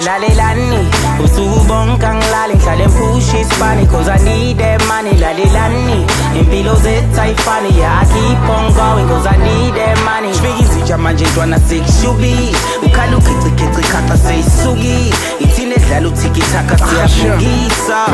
Lalelani, usubonga ngilale ngihlale push isipani cause I need that money. Lalelani, impilo zethu ayifani, yeah I keep on going cause I need that money. Sifika izitsha manje ntwana sekushubi, ukhala ukhicikhici khata seyisuki, ithina edlala uthikithaka siyabukisa.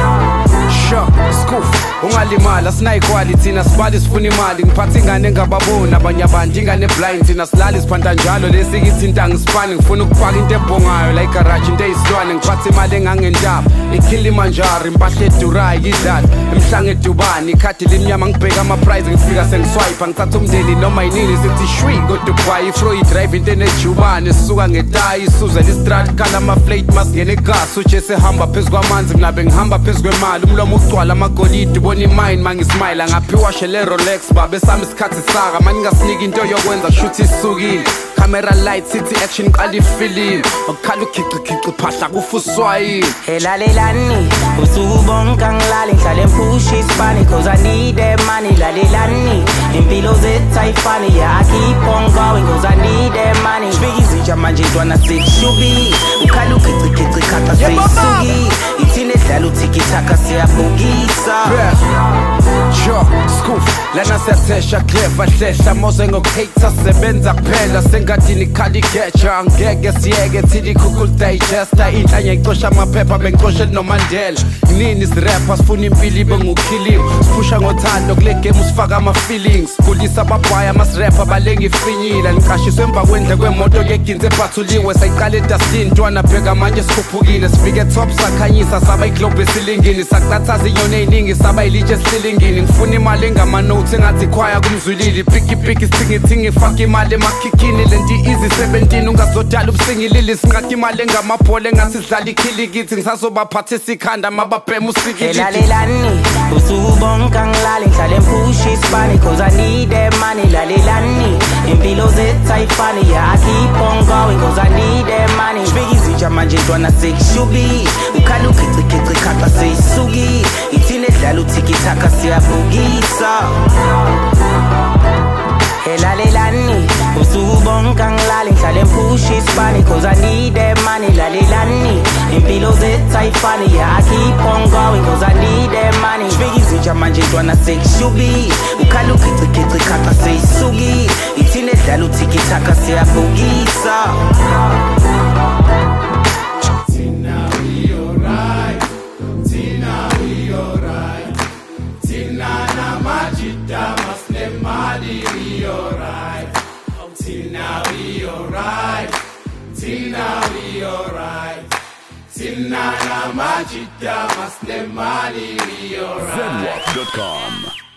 Sure, skoof, ungalimala sinayikwali thina sibali sifuna imali. Ngiphatha ingane engababoni abanye abantu ingane blind thina silali siphanda njalo lesikithinta ngisipani. Ngifuna ukufaka into ebhongayo la igarage into eyisilwane. Ngiphatha imali engangendaba iKilimanjaro impahla edurayo idlala emhlanga edubani ikhadi limnyama ngibheka ama-prize ngifika sengiswipe ngithatha umndeni noma yinini sithi shwi kodwa ubhayi ifro drive into enejubane sisuka ngetayi isuze listrat khala ama-flate masingene igasi uje sehamba phezu kwamanzi mnabe ngihamba phezu kwemali umlomo ugcwala amagolide ubona imine mangismayila ngaphiwa shele Rolex babe sami isikhathi saka manje ngasiniki into yokwenza shuthi isukile camera light city action qala ifilm ukukhala ukhicikhici phahla kufuswayini. Lalelani, usubonga ngilale ngihlale push isipani cause I need that money. Lalelani, impilo zethu ayifani, yeah I keep on going cause I need that money. Sifika izitsha manje ntwana sekushubi, ukhala ukhicikhici khata seyisuki, ithina edlala uthikithaka siyabukisa. Sure, skoof, lana siyathesha clever hlehla mose ngokuhater sebenza kuphela sengathini khali getcha angeke siyeke thili cool digester inhlanya icosha amaphepha bengicoshe noMandela. Nini sirapper sifuna impilo ibe ngukhiliwe sipusha ngothando kule game usifaka ama-feelings kulisa ababhaya amasirapper balenga ifinyila niqashiswe emva kwendle kwemoto yeginzi ephathuliwe sayiqala edustini ntwana bheka manje sikhuphukile sifike top sakhanyisa saba iglobe esilingini sakutathaza inyoni ey'ningi saba ilitshe esilingini. Ngifuna imali engama-notes engathi ikhwaya kumzwilili pikipiki sithingithingi faka imali emakhikhini lenti easy 17 ungazodala ubusingilili sinqada imali engamabhola engathi sidlala ikhilikithi ngisazobaphathisa ikhanda mababhema usikiliti. Lalelani, usubonga ngilale ngihlale push isipani cause I need that money. Lalelani, impilo zethu ayifani, yeah I keep on going cause I need that money. Sifika izitsha manje ntwana sekushubi, ukhala ukhicikhici khata seyisuki, ithina edlala uthikithaka siyabukisa. Lalelani, usubonga ngilale ngihlale push isipani cause I need that money. Lalelani, impilo zethu ayifani, yeah I keep on going cause I need that money. Sifika izitsha manje ntwana sekushubi, ukhala ukhicikhici khata seyisuki, ithina edlala uthikithaka siyabukisa. Zenwalk.com